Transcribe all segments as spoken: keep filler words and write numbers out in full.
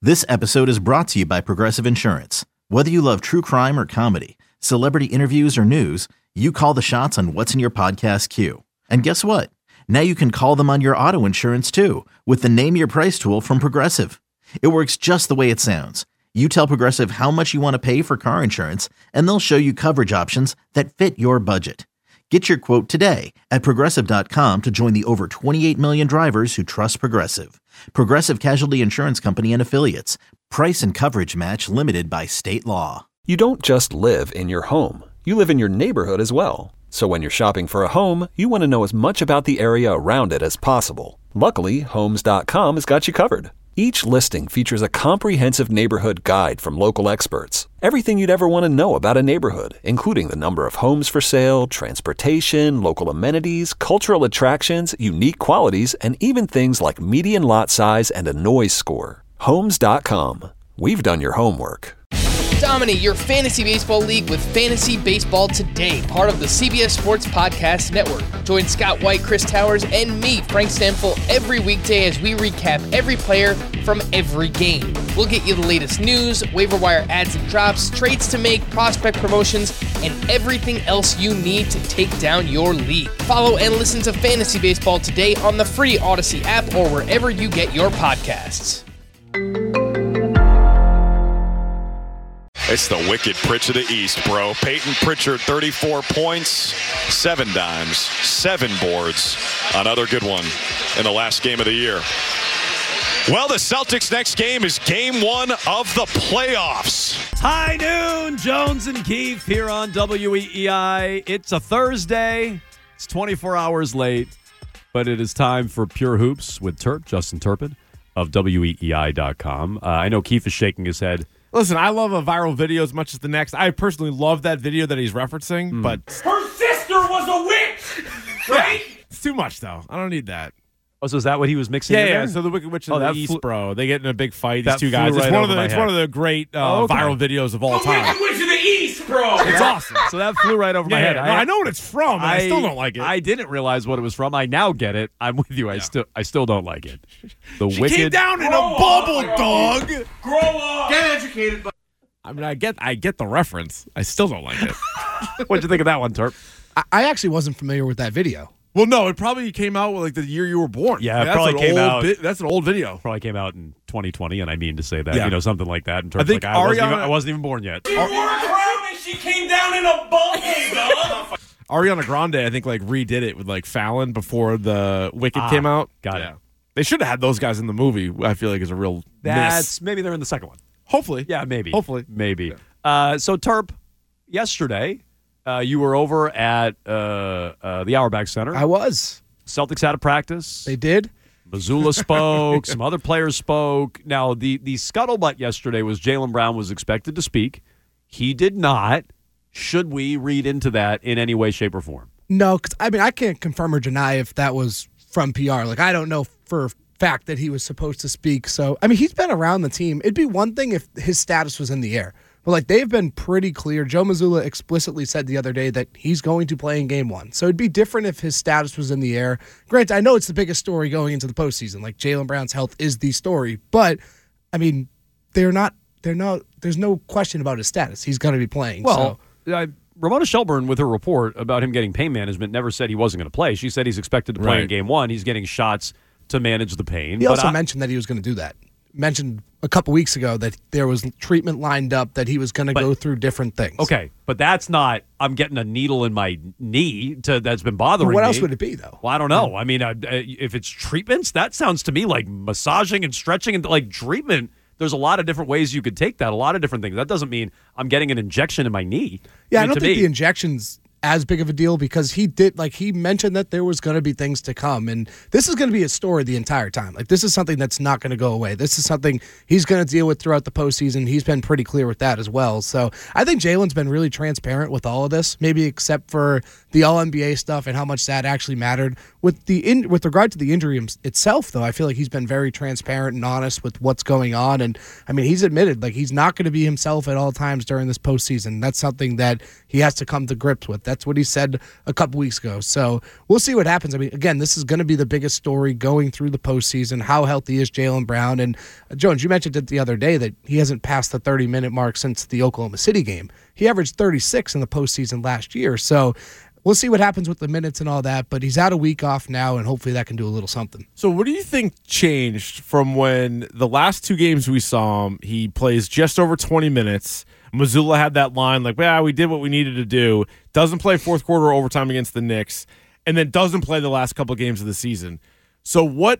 This episode is brought to you by Progressive Insurance. Whether you love true crime or comedy, celebrity interviews or news, you call the shots on what's in your podcast queue. And guess what? Now you can call them on your auto insurance too with the Name Your Price tool from Progressive. It works just the way it sounds. You tell Progressive how much you want to pay for car insurance, and they'll show you coverage options that fit your budget. Get your quote today at Progressive dot com to join the over twenty-eight million drivers who trust Progressive. Progressive Casualty Insurance Company and Affiliates. Price and coverage match limited by state law. You don't just live in your home. You live in your neighborhood as well. So when you're shopping for a home, you want to know as much about the area around it as possible. Luckily, Homes dot com has got you covered. Each listing features a comprehensive neighborhood guide from local experts. Everything you'd ever want to know about a neighborhood, including the number of homes for sale, transportation, local amenities, cultural attractions, unique qualities, and even things like median lot size and a noise score. Homes dot com. We've done your homework. Dominate your fantasy baseball league with Fantasy Baseball Today, part of the C B S Sports Podcast Network. Join Scott White, Chris Towers, and me, Frank Stanfill, every weekday as we recap every player from every game. We'll get you the latest news, waiver wire adds and drops, trades to make, prospect promotions, and everything else you need to take down your league. Follow and listen to Fantasy Baseball Today on the free Odyssey app or wherever you get your podcasts. It's the wicked Pritch of the East, bro. Peyton Pritchard, thirty-four points, seven dimes, seven boards. Another good one in the last game of the year. Well, the Celtics' next game is game one of the playoffs. High noon, Jones and Keefe here on W E E I. It's a Thursday. It's twenty-four hours late, but it is time for Pure Hoops with Turp, Justin Turpin of W E E I dot com. Uh, I know Keefe is shaking his head. Listen, I love a viral video as much as the next. I personally love that video that he's referencing, mm. but... Her sister was a witch! Right? Yeah, it's too much, though. I don't need that. Oh, so is that what he was mixing yeah, in yeah, there? So the Wicked Witch of oh, the that East, flew- bro. They get in a big fight, that these two guys. Right it's one of the my it's head. one of the great uh, oh, okay. viral videos of all the time. Wicked Witch of the East, bro! It's awesome. So that flew right over yeah, my head. Yeah, I, no, I know what it's from, but I, I still don't like it. I didn't realize what it was from. I now get it. I'm with you. I yeah. still I still don't like it. The she Wicked... came down in Grow a bubble, up, dog! Grow up! Get educated, but... I mean, I get I get the reference. I still don't like it. What'd you think of that one, Turp? I, I actually wasn't familiar with that video. Well, no, it probably came out with like the year you were born. Yeah, like, it probably came out. Bi- that's an old video. Probably came out in twenty twenty, and I mean to say that, yeah. you know, something like that. In terms I think like, I, wasn't Ariana, even, I wasn't even born yet. She wore a crown and she came down in a bubble, dog. Ariana Grande, I think, like redid it with like Fallon before the Wicked ah, came out. Got yeah. it. They should have had those guys in the movie. I feel like is a real That's miss. maybe they're in the second one. Hopefully, yeah, maybe. Hopefully, maybe. Yeah. Uh, so Turp, yesterday, uh, you were over at uh, uh, the Auerbach Center. I was. Celtics had a practice. They did. Missoula spoke. Some other players spoke. Now, the, the scuttlebutt yesterday was Jaylen Brown was expected to speak. He did not. Should we read into that in any way, shape, or form? No, because, I mean, I can't confirm or deny if that was from P R. Like, I don't know for a fact that he was supposed to speak. So, I mean, he's been around the team. It'd be one thing if his status was in the air. But, like, they've been pretty clear. Joe Mazzulla explicitly said the other day that he's going to play in game one. So it'd be different if his status was in the air. Granted, I know it's the biggest story going into the postseason. Like, Jaylen Brown's health is the story. But, I mean, they're not, they're not, there's no question about his status. He's going to be playing. Well, so. I, Ramona Shelburne, with her report about him getting pain management, never said he wasn't going to play. She said he's expected to play right. in game one. He's getting shots to manage the pain. He but also I, mentioned that he was going to do that. Mentioned a couple weeks ago that there was treatment lined up, that he was going to go through different things. Okay, but that's not, I'm getting a needle in my knee to that's been bothering well, what me. else would it be, though? Well, I don't know. I mean, uh, if it's treatments, that sounds to me like massaging and stretching and like treatment. There's a lot of different ways you could take that, a lot of different things. That doesn't mean I'm getting an injection in my knee. Yeah, I, mean, don't think me, the injection's as big of a deal because he did, like, he mentioned that there was going to be things to come. And this is going to be a story the entire time. Like, this is something that's not going to go away. This is something he's going to deal with throughout the postseason. He's been pretty clear with that as well. So I think Jaylen's been really transparent with all of this, maybe except for the All N B A stuff and how much that actually mattered. With the in, with regard to the injury itself, though, I feel like he's been very transparent and honest with what's going on. And, I mean, he's admitted, like, he's not going to be himself at all times during this postseason. That's something that he has to come to grips with. That's That's what he said a couple weeks ago. So we'll see what happens. I mean, again, this is going to be the biggest story going through the postseason. How healthy is Jaylen Brown? And uh, Jones, you mentioned it the other day that he hasn't passed the thirty-minute mark since the Oklahoma City game. He averaged thirty-six in the postseason last year. So we'll see what happens with the minutes and all that, but he's out a week off now, and hopefully that can do a little something. So what do you think changed from when the last two games we saw him, he plays just over twenty minutes. Missoula had that line like, well, we did what we needed to do. Doesn't play fourth quarter overtime against the Knicks, and then doesn't play the last couple of games of the season. So what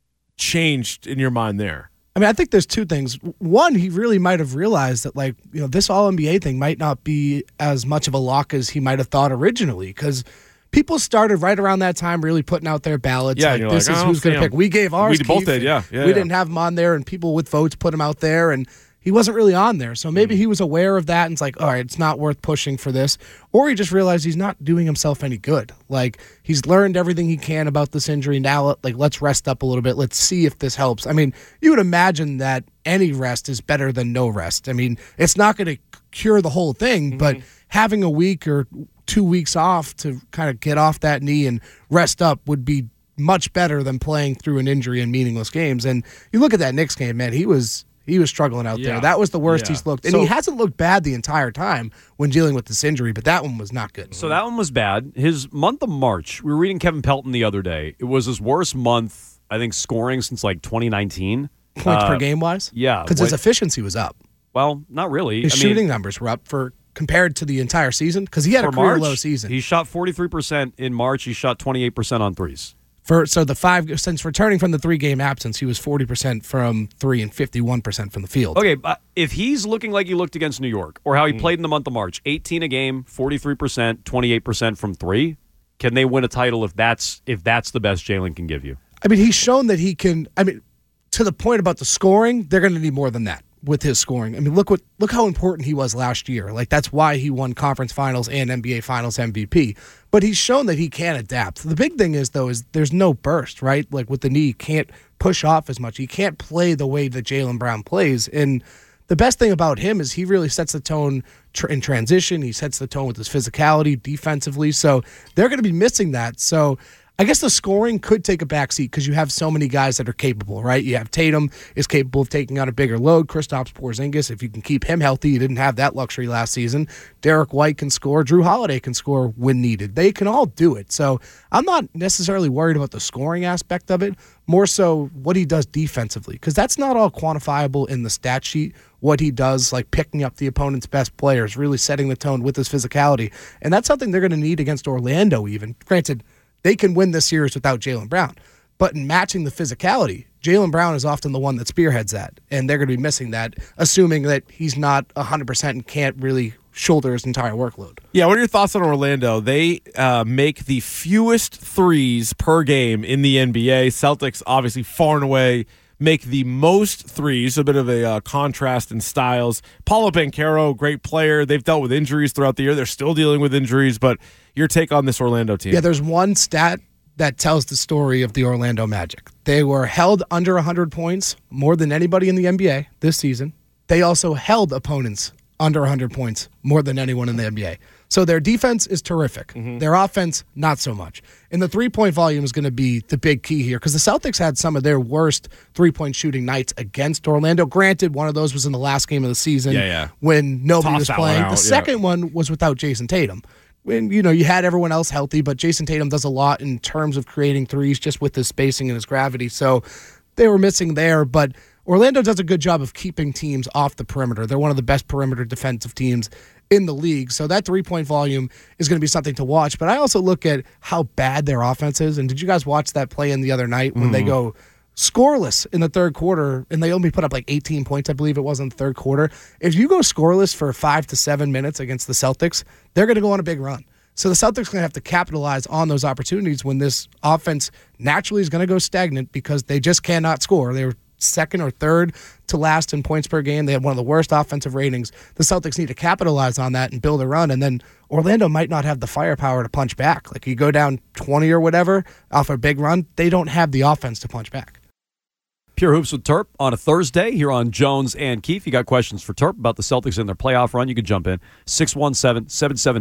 changed in your mind there? I mean, I think there's two things. One, he really might have realized that, like, you know, this All N B A thing might not be as much of a lock as he might have thought originally, because people started right around that time really putting out their ballots. Yeah, like, you're this like, is I who's don't going to see pick. him. We gave ours. We both Keith, did, yeah. and yeah we yeah. didn't have him on there, and people with votes put him out there, and he wasn't really on there. So maybe he was aware of that and it's like, all right, it's not worth pushing for this. Or he just realized he's not doing himself any good. Like, he's learned everything he can about this injury. Now, like, let's rest up a little bit. Let's see if this helps. I mean, you would imagine that any rest is better than no rest. I mean, it's not going to cure the whole thing, mm-hmm. but having a week or two weeks off to kind of get off that knee and rest up would be much better than playing through an injury in meaningless games. And you look at that Knicks game, man, he was he was struggling out yeah. there. That was the worst yeah. he's looked. And So, he hasn't looked bad the entire time when dealing with this injury, but that one was not good. So that one was bad. His month of March, we were reading Kevin Pelton the other day. It was his worst month, I think, scoring since like twenty nineteen. Points uh, per game wise? Yeah. Because his what- efficiency was up. Well, not really. His I mean, shooting numbers were up for compared to the entire season because he had a for career March, low season. He shot forty-three percent in March. He shot twenty-eight percent on threes. For so the five since returning from the three game absence, he was forty percent from three and fifty one percent from the field. Okay, but if he's looking like he looked against New York, or how he mm. played in the month of March, eighteen a game, forty-three percent, twenty-eight percent from three, can they win a title if that's if that's the best Jaylen can give you? I mean, he's shown that he can. I mean, to the point about the scoring, they're going to need more than that with his scoring. I mean, look what look how important he was last year. Like, that's why he won conference finals and N B A finals M V P. But he's shown that he can adapt. The big thing is, though, is there's no burst, right? Like, with the knee, he can't push off as much. He can't play the way that Jaylen Brown plays. And the best thing about him is he really sets the tone tr- in transition. He sets the tone with his physicality defensively. So they're going to be missing that. So I guess the scoring could take a backseat because you have so many guys that are capable, right? You have Tatum is capable of taking on a bigger load. Kristaps Porzingis, if you can keep him healthy, you didn't have that luxury last season. Derek White can score. Drew Holiday can score when needed. They can all do it. So I'm not necessarily worried about the scoring aspect of it, more so what he does defensively, because that's not all quantifiable in the stat sheet. What he does, like picking up the opponent's best players, really setting the tone with his physicality. And that's something they're going to need against Orlando even. Granted, they can win this series without Jaylen Brown. But in matching the physicality, Jaylen Brown is often the one that spearheads that, and they're going to be missing that, assuming that he's not one hundred percent and can't really shoulder his entire workload. Yeah, what are your thoughts on Orlando? They uh, make the fewest threes per game in the N B A. Celtics, obviously, far and away, make the most threes, a bit of a uh, contrast in styles. Paulo Banchero, great player. They've dealt with injuries throughout the year. They're still dealing with injuries, but your take on this Orlando team? Yeah, there's one stat that tells the story of the Orlando Magic. They were held under one hundred points more than anybody in the N B A this season. They also held opponents under one hundred points more than anyone in the N B A. So their defense is terrific. Mm-hmm. Their offense, not so much. And the three-point volume is going to be the big key here because the Celtics had some of their worst three-point shooting nights against Orlando. Granted, one of those was in the last game of the season yeah, yeah. when nobody Toss was that playing. one out, The second yeah. one was without Jason Tatum. When, you know, you had everyone else healthy, but Jason Tatum does a lot in terms of creating threes just with his spacing and his gravity. So they were missing there, but Orlando does a good job of keeping teams off the perimeter. They're one of the best perimeter defensive teams in the league. So that three-point volume is going to be something to watch. But I also look at how bad their offense is. And did you guys watch that play in the other night when mm. they go scoreless in the third quarter, and they only put up like eighteen points, I believe it was, in the third quarter? If you go scoreless for five to seven minutes against the Celtics, they're going to go on a big run. So the Celtics are going to have to capitalize on those opportunities when this offense naturally is going to go stagnant because they just cannot score. They were second or third to last in points per game. They had one of the worst offensive ratings. The Celtics need to capitalize on that and build a run, and then Orlando might not have the firepower to punch back. Like, you go down twenty or whatever off a big run, they don't have the offense to punch back. Pure Hoops with Terp on a Thursday here on Jones and Keefe. You got questions for Terp about the Celtics and their playoff run, you can jump in. six one seven, seven seven nine,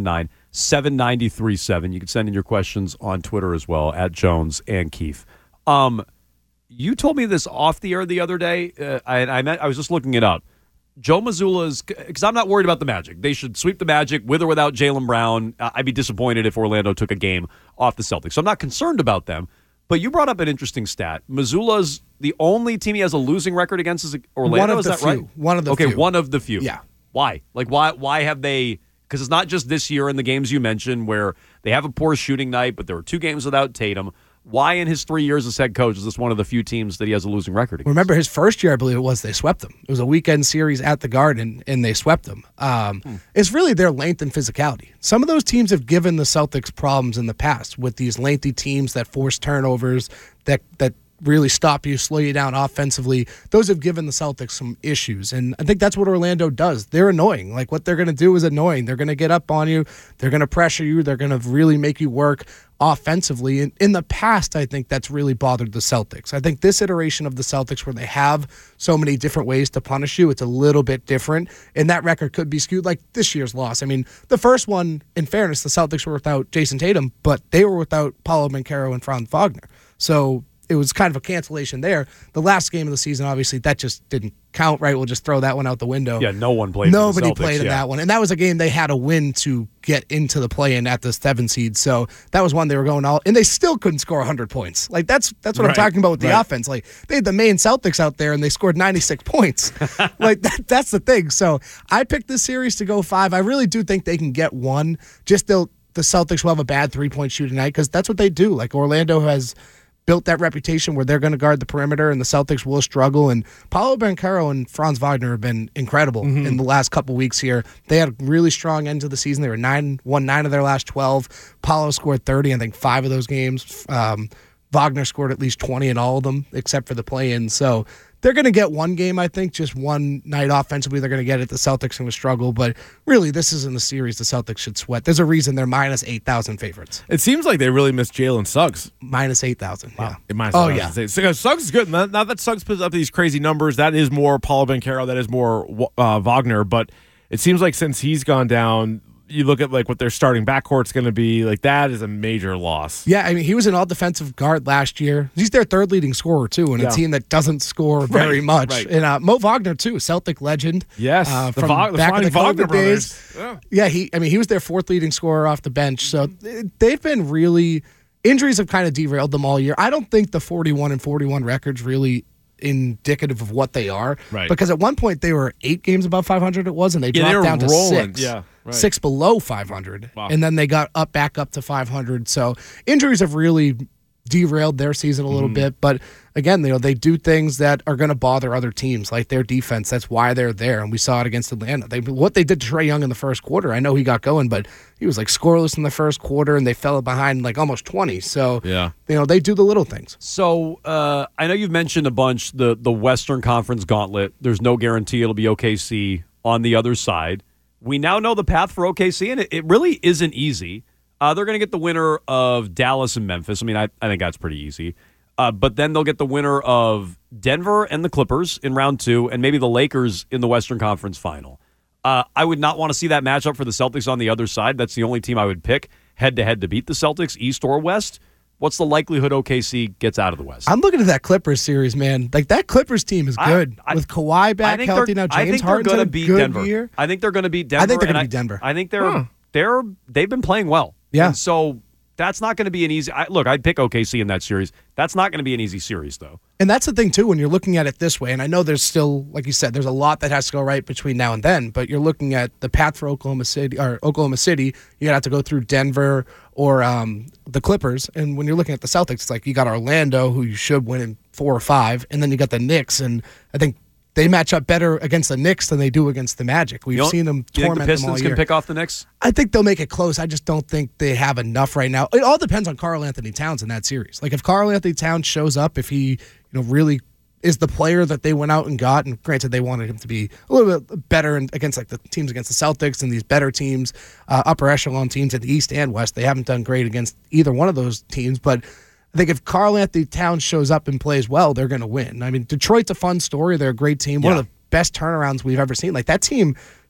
seven nine three seven. You can send in your questions on Twitter as well, at Jones and Keith. Um, you told me this off the air the other day. Uh, I, I, meant, I was just looking it up. Joe Mazzulla's, because I'm not worried about the Magic. They should sweep the Magic with or without Jaylen Brown. I'd be disappointed if Orlando took a game off the Celtics. So I'm not concerned about them. But you brought up an interesting stat. Mazzulla's the only team he has a losing record against is Orlando. One of is the that few. right? One of the okay, few. one of the few. Yeah. Why? Like, why Why have they... Because it's not just this year in the games you mentioned where they have a poor shooting night, but there were two games without Tatum. Why in his three years as head coach is this one of the few teams that he has a losing record against? Remember his first year, I believe it was, they swept them. It was a weekend series at the Garden, and they swept them. Um, hmm. It's really their length and physicality. Some of those teams have given the Celtics problems in the past with these lengthy teams that force turnovers, that that really stop you, slow you down offensively. Those have given the Celtics some issues, and I think that's what Orlando does. They're annoying. Like, what they're going to do is annoying. They're going to get up on you. They're going to pressure you. They're going to really make you work offensively. And in the past, I think that's really bothered the Celtics. I think this iteration of the Celtics, where they have so many different ways to punish you, it's a little bit different, and that record could be skewed like this year's loss. I mean, the first one, in fairness, the Celtics were without Jason Tatum, but they were without Paolo Banchero and Franz Wagner. So it was kind of a cancellation there. The last game of the season, obviously, that just didn't count, right? We'll just throw that one out the window. Yeah, no one played Nobody for the Celtics, played in yeah. that one. And that was a game they had to win to get into the play-in at the seven seed. So that was one they were going all, and they still couldn't score one hundred points. Like, that's that's what Right, I'm talking about with the right. offense. Like, they had the main Celtics out there, and they scored ninety-six points. Like, that, that's the thing. So I picked this series to go five. I really do think they can get one. Just they'll, the Celtics will have a bad three-point shooting night, because that's what they do. Like, Orlando has built that reputation where they're going to guard the perimeter, and the Celtics will struggle. And Paolo Banchero and Franz Wagner have been incredible mm-hmm. in the last couple weeks here. They had a really strong end to the season. They were nine, won nine of their last twelve. Paolo scored thirty, I think five of those games. Um, Wagner scored at least twenty in all of them, except for the play-in. So they're going to get one game, I think, just one night offensively. They're going to get it. The Celtics are going to struggle. But really, this isn't a series the Celtics should sweat. There's a reason they're minus eight thousand favorites. It seems like they really miss Jalen Suggs. Minus eight thousand, wow. yeah. Minus oh, yeah. So, Suggs is good. Not, not that Suggs puts up these crazy numbers. That is more Paolo Banchero. That is more uh, Wagner. But it seems like since he's gone down, you look at like what their starting backcourt's going to be, like that is a major loss. Yeah, I mean, he was an all-defensive guard last year. He's their third leading scorer, too, in yeah. a team that doesn't score very right, right. Right. And uh, Mo Wagner, too, Celtic legend. Yes, uh, the from Va- the back in the Wagner COVID days. Yeah. yeah, he. I mean, he was their fourth leading scorer off the bench. So they've been really – injuries have kind of derailed them all year. I don't think the forty-one and forty-one records really – indicative of what they are, right? Because at one point they were eight games above five hundred. It was, and they yeah, dropped they down to rolling. six, yeah, right. six below five hundred, wow. and then they got up back up to five hundred. So injuries have really derailed their season a little mm. bit, but again, you know, they do things that are going to bother other teams, like their defense. That's why they're there, and we saw it against Atlanta. They what they did to Trae Young in the first quarter. I know he got going, but he was like scoreless in the first quarter, and they fell behind like almost twenty. So yeah, you know, they do the little things. So uh, I know you've mentioned a bunch the the Western Conference gauntlet. There's no guarantee it'll be O K C on the other side. We now know the path for O K C, and it, it really isn't easy. Uh, they're going to get the winner of Dallas and Memphis. I mean, I, I think that's pretty easy. Uh, but then they'll get the winner of Denver and the Clippers in round two, and maybe the Lakers in the Western Conference final. Uh, I would not want to see that matchup for the Celtics on the other side. That's the only team I would pick head-to-head to beat the Celtics, East or West. What's the likelihood O K C gets out of the West? I'm looking at that Clippers series, man. Like, that Clippers team is good. I, I, With Kawhi back healthy now, James I think Harden's they're had going to a beat good Denver. year. I think they're going to beat Denver. I think they're going to I- beat Denver. I think they're Huh. they're they've been playing well. Yeah. And so that's not going to be an easy. I, look, I'd pick O K C in that series. That's not going to be an easy series, though. And that's the thing, too, when you're looking at it this way. And I know there's still, like you said, there's a lot that has to go right between now and then. But you're looking at the path for Oklahoma City, or Oklahoma City. You have to go through Denver or um, the Clippers. And when you're looking at the Celtics, it's like you got Orlando, who you should win in four or five, and then you got the Knicks. And I think they match up better against the Knicks than they do against the Magic. We've seen them Do you think torment the them all Pistons year. can pick off the Knicks? I think they'll make it close. I just don't think they have enough right now. It all depends on Karl Anthony Towns in that series. Like, if Karl Anthony Towns shows up, if he, you know, really is the player that they went out and got, and granted they wanted him to be a little bit better in, against like the teams against the Celtics and these better teams, uh, upper echelon teams in the East and West. They haven't done great against either one of those teams, but I think if Karl Anthony Towns shows up and plays well, they're going to win. I mean, Detroit's a fun story. They're a great team. One Yeah. of the best turnarounds we've ever seen. Like, that team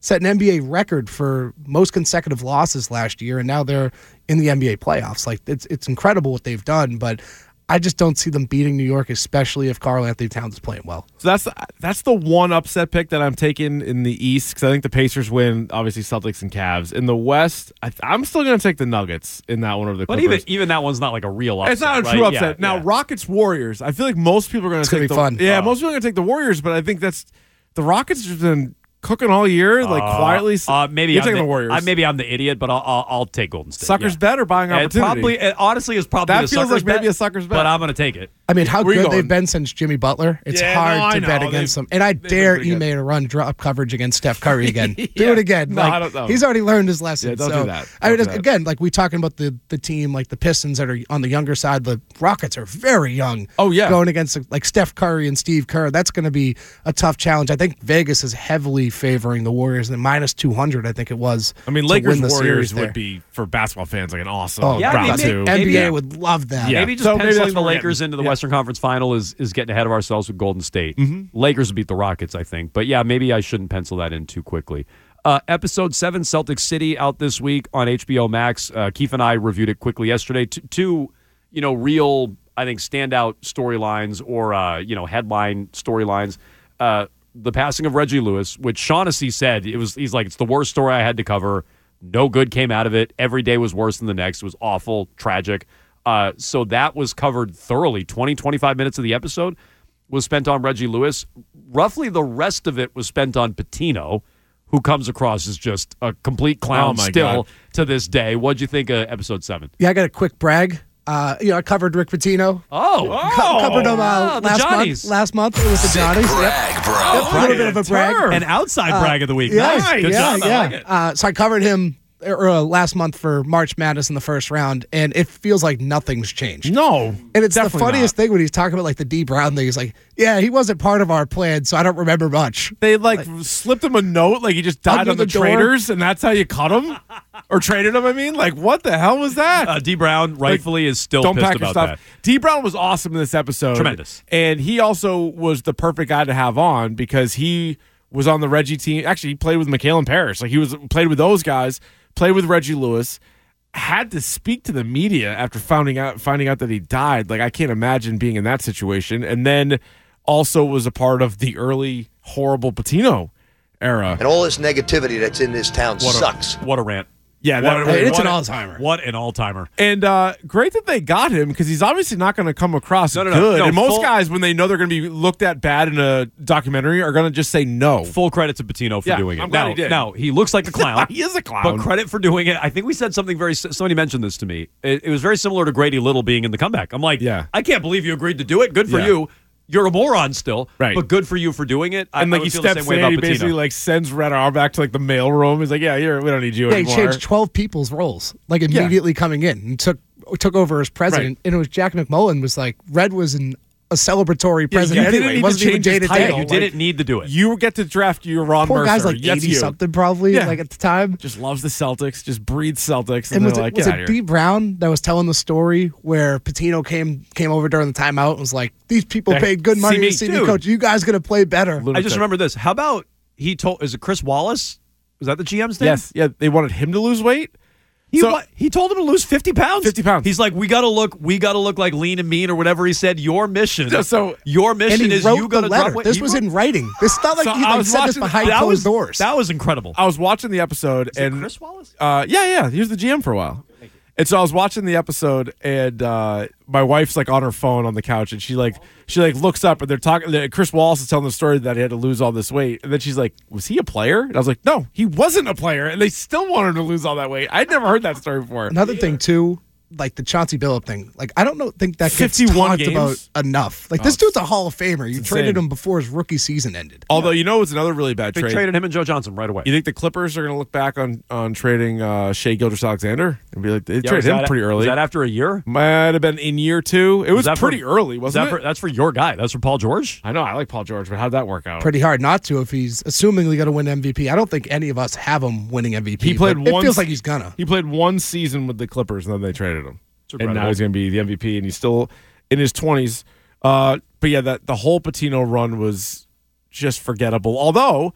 set an N B A record for most consecutive losses last year, and now they're in the N B A playoffs. Like it's it's incredible what they've done, but I just don't see them beating New York, especially if Karl Anthony Towns is playing well. So that's that's the one upset pick that I'm taking in the East, because I think the Pacers win, obviously Celtics and Cavs. In the West, I, I'm still going to take the Nuggets in that one over the But Clippers. even even that one's not like a real upset. It's not a right? true upset. Yeah, now, yeah. Rockets Warriors. I feel like most people are going to take gonna the be fun. Yeah, Oh. most people are going to take the Warriors, but I think that's the Rockets have been cooking all year, like Uh, quietly. Uh, maybe You're I'm taking the, the Warriors. I, maybe I'm the idiot, but I'll I'll, I'll take Golden State. Suckers yeah. bet or buying It opportunity. probably, it honestly, is probably That a feels suckers like maybe bet, a suckers bet. but I'm going to take it. I mean, how Where you good going? they've been since Jimmy Butler. It's Yeah, hard no, I to bet know. against They've- them. And I they've been dare pretty good. Ime to run drop coverage against Steph Curry again. Do Yeah. it again. No, like, I don't know. He's already learned his lesson. Yeah, don't so, do that. I mean, Don't do that. again, like we talking about the the team, like the Pistons that are on the younger side. The Rockets are very young. Oh, yeah. going against like Steph Curry and Steve Kerr. That's going to be a tough challenge. I think Vegas is heavily favoring the Warriors. And minus two hundred, I think it was. I mean, to Lakers win the Warriors series would there. be, for basketball fans, like an awesome Oh, Yeah, I round mean, two. maybe- N B A yeah. would love that. Yeah. Maybe just So maybe penciling that's the where we're Lakers getting. into the Yeah. Western Conference Final is is getting ahead of ourselves with Golden State. Mm-hmm. Lakers would beat the Rockets, I think. But yeah, maybe I shouldn't pencil that in too quickly. Uh, episode seven, Celtic City, out this week on H B O Max. Uh, Keith and I reviewed it quickly yesterday. T- two, you know, real, I think, standout storylines or, uh, you know, headline storylines. Uh, the passing of Reggie Lewis, which Shaughnessy said, it was. he's like, it's the worst story I had to cover. No good came out of it. Every day was worse than the next. It was awful, tragic. Uh, so that was covered thoroughly. twenty, twenty-five minutes of the episode was spent on Reggie Lewis. Roughly the rest of it was spent on Patino, who comes across as just a complete clown Oh, my still God. to this day. What'd you think of episode seven? Yeah, I got a quick brag. Uh, you know, I covered Rick Pitino. Oh, Co- covered him uh, wow, the last Johnnies. month. Last month it was the Johnnies. Yep. Brag, bro. A little bit of a brag. An outside brag of the week. Yeah, Nice. Good yeah, job. I yeah. like it. Uh, so I covered him uh, last month for March Madness in the first round, and it feels like nothing's changed. No. And it's the definitely funniest not. thing when he's talking about like the D Brown thing. He's like, "Yeah, he wasn't part of our plan, so I don't remember much." They like, slipped him a note, like he just died Under on the, the door. traders, and that's how you cut him or traded him. I mean, like, what the hell was that? Uh, D. Brown rightfully is still Don't pissed pack your about stuff. that. D. Brown was awesome in this episode. Tremendous. And he also was the perfect guy to have on because he was on the Reggie team. Actually, he played with McHale Parrish. Like he was played with those guys, played with Reggie Lewis, had to speak to the media after finding out finding out that he died. Like I can't imagine being in that situation. And then also was a part of the early horrible Patino era. And all this negativity that's in this town What sucks. A, what a rant. Yeah, What, that, a- Hey, it's what an a- Alzheimer. What an all-timer. And uh, great that they got him because he's obviously not going to come across No, no, no. good. No, and most full- guys, when they know they're going to be looked at bad in a documentary, are going to just say no. Full credit to Patino for Yeah, doing it. I'm glad now, he did. now, he looks like a clown. He is a clown. But credit for doing it. I think we said something very. Somebody mentioned this to me. It, it was very similar to Grady Little being in the comeback. I'm like, Yeah. I can't believe you agreed to do it. Good for Yeah. you. You're a moron still, Right. but good for you for doing it. I, and I like would he feel the steps same way in, about he Patino. basically like sends Red Arm back to like the mail room. He's like, "Yeah, here we don't need you Yeah, he anymore." changed twelve people's roles, like immediately coming in, and took took over as president. Right. And it was Jack McMullen was like, Red was an, a celebratory Yeah, president you didn't anyway. need He to wasn't even change his day to title. day. you like- didn't need to do it. You get to draft your Ron Poor Mercer. guy's like That's eighty you. something probably, Yeah. like at the time. Just loves the Celtics. Just breeds Celtics. And, And was they're it, like, was "Get out it of here." D Brown that was telling the story where Patino came came over during the timeout and was like, "These people Hey, paid good money see me, to see me dude. coach. You guys gonna play better." I just Lunatic. remember this. How about he told? Is it Chris Wallace? Was that the G M's name? Yes, yeah. They wanted him to lose weight. He, So- wa- he told him to lose fifty pounds. fifty pounds. He's like, we got to look, we got to look like lean and mean or whatever he said. Your mission, So- so- your And mission he is wrote you the got to letter. drop weight. This He was wrote- in writing. This is not like So he I like, was said this watching- behind that closed was doors. That was incredible. I was watching the episode Is it and Chris Wallace? Uh, yeah, yeah. He was the G M for a while. And so I was watching the episode, and uh, my wife's like on her phone on the couch, and she like she like looks up, and they're talking. Chris Wallace is telling the story that he had to lose all this weight, and then she's like, "Was he a player?" And I was like, "No, he wasn't a player," and they still wanted him to lose all that weight. I'd never heard that story before. Another thing too, like the Chauncey Billups thing. Like I don't know, think that gets fifty-one talked games? about enough. Like this dude's a Hall of Famer. You insane. traded him before his rookie season ended. Although you know it's another really bad They trade. traded him and Joe Johnson right away. You think the Clippers are going to look back on on trading uh, Shea Gilgeous-Alexander and be like, they Yeah, traded was him that- pretty early? Was that after a year? Might have been in year two. It was, that for- pretty early, Was wasn't that it? for, that's for your guy. That's for Paul George. I know. I like Paul George, but how'd that work out? Pretty hard not to if he's assumingly going to win M V P. I don't think any of us have him winning M V P. He played but one It feels s- like he's gonna. He played one season with the Clippers, and then they traded him. And now regrettable. he's going to be the M V P, and he's still in his twenties. Uh, but yeah, that the whole Patino run was just forgettable. Although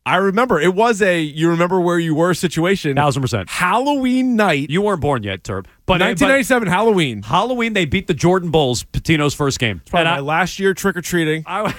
I remember. It was a you remember where you were situation. Thousand percent. Halloween night. You weren't born yet, Terp. But nineteen ninety-seven but Halloween. Halloween, they beat the Jordan Bulls, Patino's first game. Probably And my I, last year trick-or-treating. I,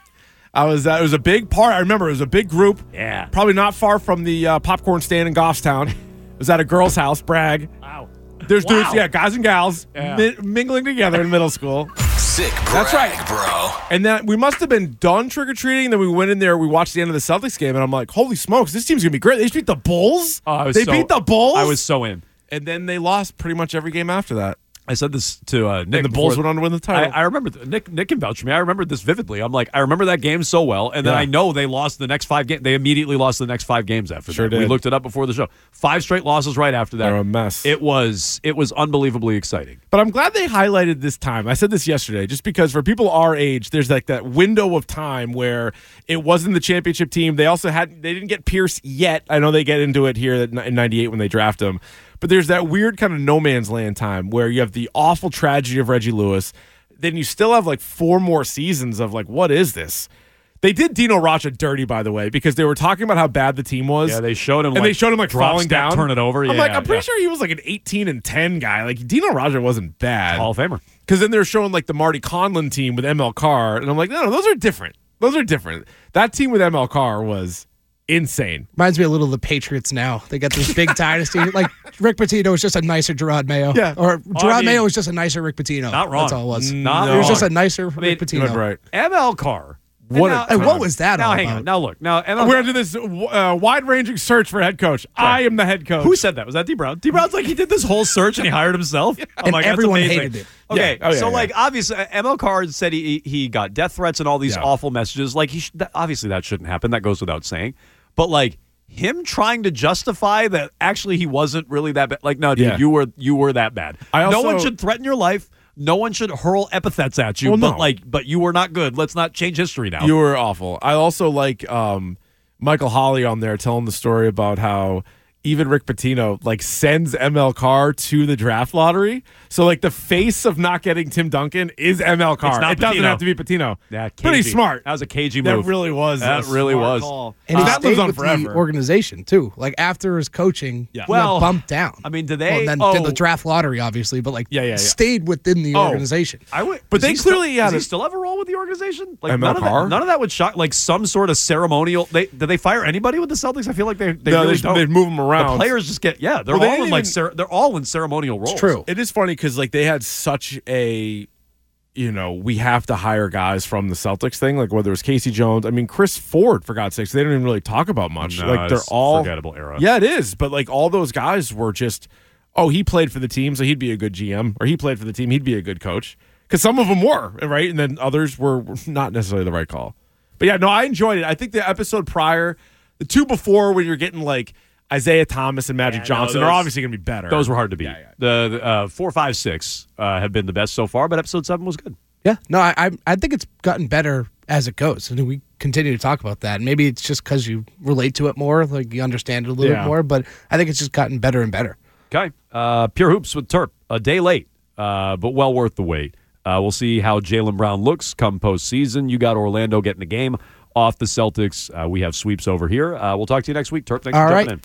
I was. Uh, it was a big part. I remember it was a big group. Yeah. Probably not far from the uh, popcorn stand in Goffstown. It was at a girl's house. Brag. wow. There's Wow. dudes, yeah, guys and gals Yeah. mi- mingling together in middle school. Sick brag, That's right. bro. And then we must have been done trick-or-treating. Then we went in there. We watched the end of the Celtics game, and I'm like, holy smokes, this team's going to be great. They just beat the Bulls? Oh, I was they so- beat the Bulls? I was so in. And then they lost pretty much every game after that. I said this to uh, Nick. And the Bulls before- went on to win the I, title. I remember th- Nick. Nick can vouch for me. I remember this vividly. I'm like, I remember that game so well, and then Yeah. I know they lost the next five games. They immediately lost the next five games after Sure that. We did. looked it up before the show. Five straight losses right after that. They're a mess. It was. It was unbelievably exciting. But I'm glad they highlighted this time. I said this yesterday, just because for people our age, there's like that window of time where it wasn't the championship team. They also had they didn't get Pierce yet. I know they get into it here in ninety-eight when they draft him. But there's that weird kind of no man's land time where you have the awful tragedy of Reggie Lewis. Then you still have like four more seasons of like, what is this? They did Dino Raja dirty, by the way, because they were talking about how bad the team was. Yeah, they showed him, and like, they showed him like drop falling step, down, turn it over. I'm Yeah, like, I'm pretty yeah. sure he was like an eighteen and ten guy. Like Dino Raja wasn't bad. Hall of Famer. Because then they're showing like the Marty Conlon team with M L Carr, and I'm like, no, no, those are different. Those are different. That team with M L Carr was insane. Reminds me a little of the Patriots now. They got this big dynasty. Like Rick Pitino was just a nicer Gerard Mayo. Yeah. Or Gerard I mean, Mayo was just a nicer Rick Pitino. Not wrong. That's all it was. Not He was wrong. just a nicer mean, Rick Pitino. Good, right. M L Carr. What And a now- And what was that Now all hang about? on. Now look. Now M L We're gonna do this uh, wide-ranging search for head coach. I am the head coach. Who said that? Was that D Brown? D Brown's like he did this whole search and he hired himself. I'm And like, that's everyone amazing. hated it. Okay, Yeah. Oh, yeah, so yeah. like obviously uh, M L Carr said he he got death threats and all these Yeah. awful messages. Like he should, that, obviously that shouldn't happen. That goes without saying. But like him trying to justify that actually he wasn't really that bad. Like no, dude, Yeah. you were you were that bad. I no also- one should threaten your life. No one should hurl epithets at you. Well, but no. like, but you were not good. Let's not change history now. You were awful. I also like um, Michael Holley on there telling the story about how even Rick Pitino like sends M L Carr to the draft lottery. So like the face of not getting Tim Duncan is M L Carr. It's not it doesn't Pitino. have to be Patino. Yeah, Pretty cagey. smart. That was a cagey That move. really was. That a really smart was. call. And he that stayed lives on with forever. the organization too. Like after his coaching, Yeah. he Well, got bumped down. I mean, do they- Well, and then oh. did the draft lottery, obviously, but like Yeah, yeah, yeah. stayed within the Oh. organization. I would, But does they he still- clearly had does he a- still have a role with the organization? Like M L none of, that, Carr? none of that would shock. Like some sort of ceremonial. They did they fire anybody with the Celtics? I feel like they they No, really they- don't. they move 'em around. The players just get yeah. They're Well, they all in didn't like even- cer- they're all in ceremonial roles. true. It is funny because like they had such a, you know, we have to hire guys from the Celtics thing. Like whether it was Casey Jones, I mean Chris Ford, for God's sakes, they don't even really talk about much. No, like they're it's all forgettable era. Yeah, it is. But like all those guys were just, oh, he played for the team, so he'd be a good G M, or he played for the team, he'd be a good coach. Because some of them were right, and then others were not necessarily the right call. But yeah, no, I enjoyed it. I think the episode prior, the two before, when you're getting like Isaiah Thomas and Magic Yeah, no, Johnson, those- are obviously going to be better. Those were hard to beat. Yeah, yeah. The, the uh, four, five, six uh, have been the best so far, but episode seven was good. Yeah, no, I I, I think it's gotten better as it goes, and we continue to talk about that. Maybe it's just because you relate to it more, like you understand it a little Yeah. bit more. But I think it's just gotten better and better. Okay. Uh, Pure Hoops with Terp. A day late, uh, but well worth the wait. Uh, we'll see how Jaylen Brown looks come postseason. You got Orlando getting a game off the Celtics. Uh, we have sweeps over here. Uh, we'll talk to you next week, Terp. Thanks All for right. jumping in.